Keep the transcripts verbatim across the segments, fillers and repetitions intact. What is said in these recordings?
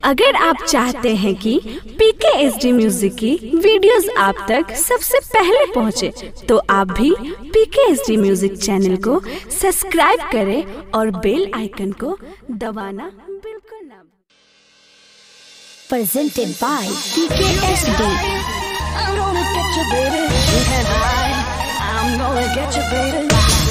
अगर आप चाहते हैं कि पीके एसडी म्यूजिक की वीडियोस आप तक सबसे पहले पहुंचे, तो आप भी पीके एसडी म्यूजिक चैनल को सब्सक्राइब करें और बेल आइकन को दबाना बिल्कुल ना भूलें। Presented by P K S D. I'm gonna get you, baby. You can hide. I'm gonna get you, baby.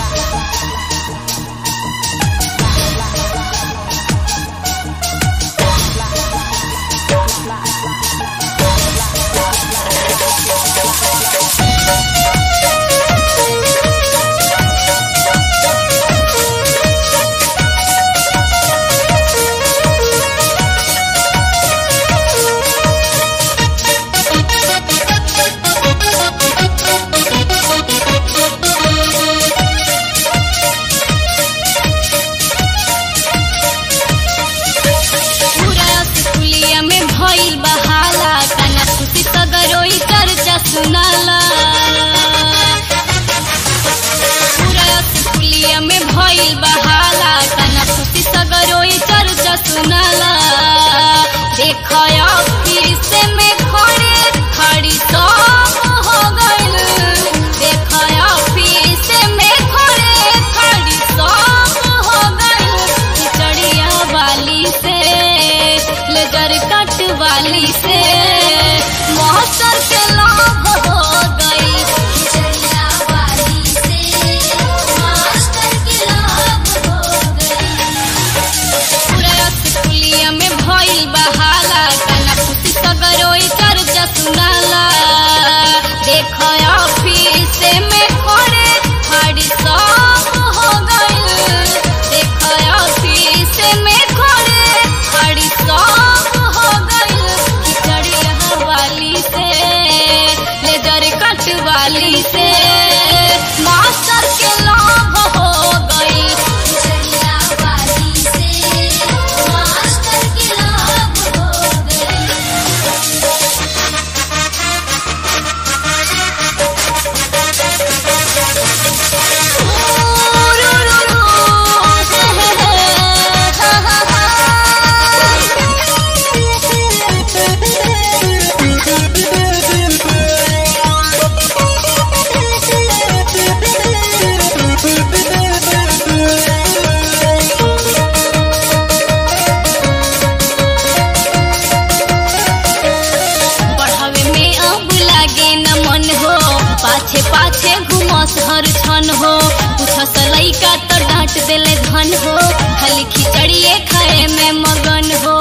हर छन हो पूछस लइका तो डांट देले धन हो, खाली खिचड़िए खाए में मगन हो।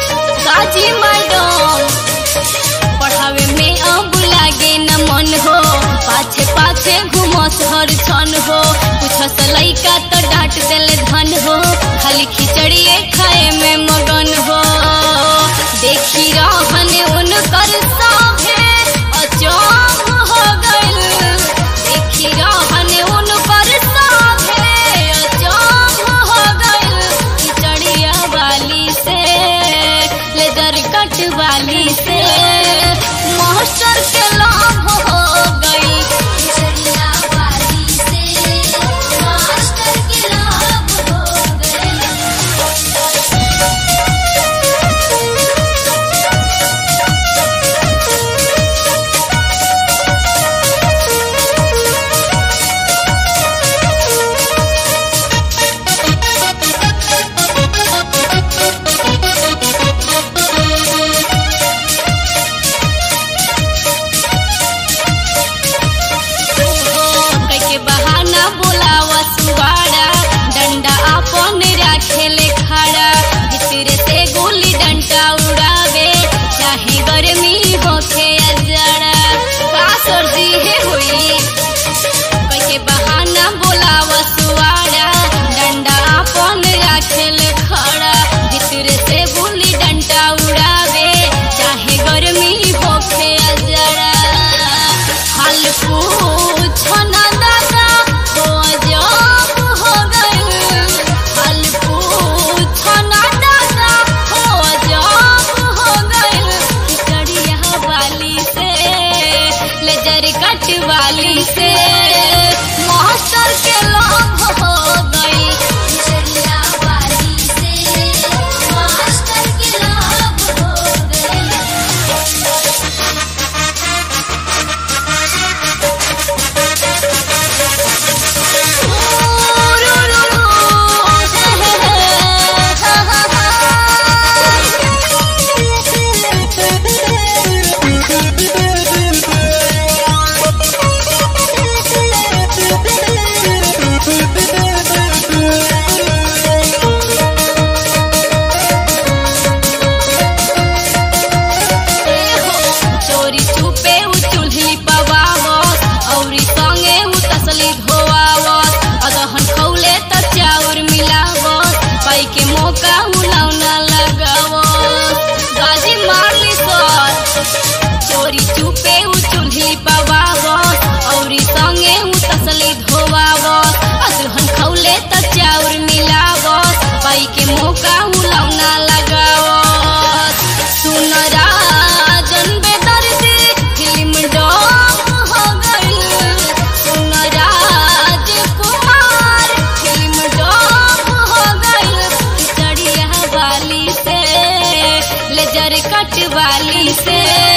काजी मैडम पढ़ावे में अब लागे न मन हो, पाछे पाछे घुमस हर छन हो पूछस लइका तो डांट देले धन हो, खाली खिचड़िए खाए में मगन हो। देखी रहन उनकर साभे अचंभ हो गइल, देखी रहन उनकर साभे अचंभ हो गइल। खिचड़िया वाली से लेदर कट वाली से मास्टर के लाभ हो गई। खिचड़िया वाली से मास्टर के लाभ हो गई। हेयर कट वाली से।